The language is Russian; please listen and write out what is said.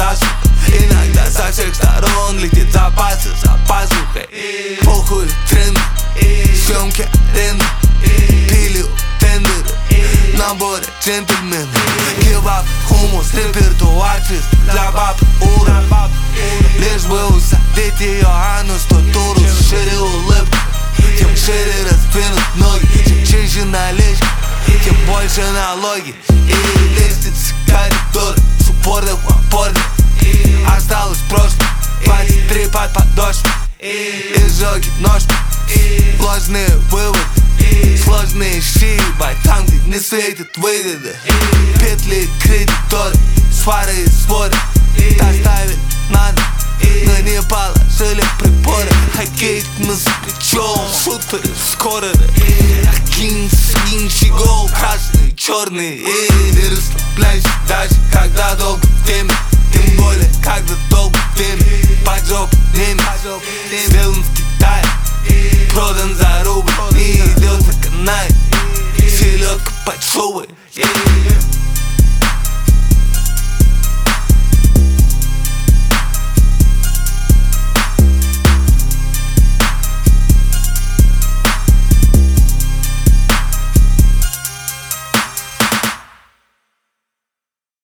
заслуг. Иногда со всех сторон летит запасы за пазухой. Похуй тренды, съемки аренды, пили у тендеры, наборы джентльмены. Кебаб, хумус, репертуар чист для баб уровень. Лишь бы усадить ее анус, то туру шире улыбку. Тем шире раздвинут ноги, чем чище наличка, тем больше налоги. И лестницы, коридоры, с упорных в опорных. Осталось прошлое, 23 под подошву. Изжоги ножки, ложные выводы, сложные щи, ебать, там, где не светит выгода. Петли, кредиторы, свары и споры доставить надо, но не положили приборы. Хоккей мы с плечом, шутеры скоро. Акинь, гол, красные, черные. И расслабляйся даже, когда долго в теме. Тем более, когда долго в теме. Поджог немец, сделан в Китае, продан за рубль, не идет на канале. Селедка под шубой.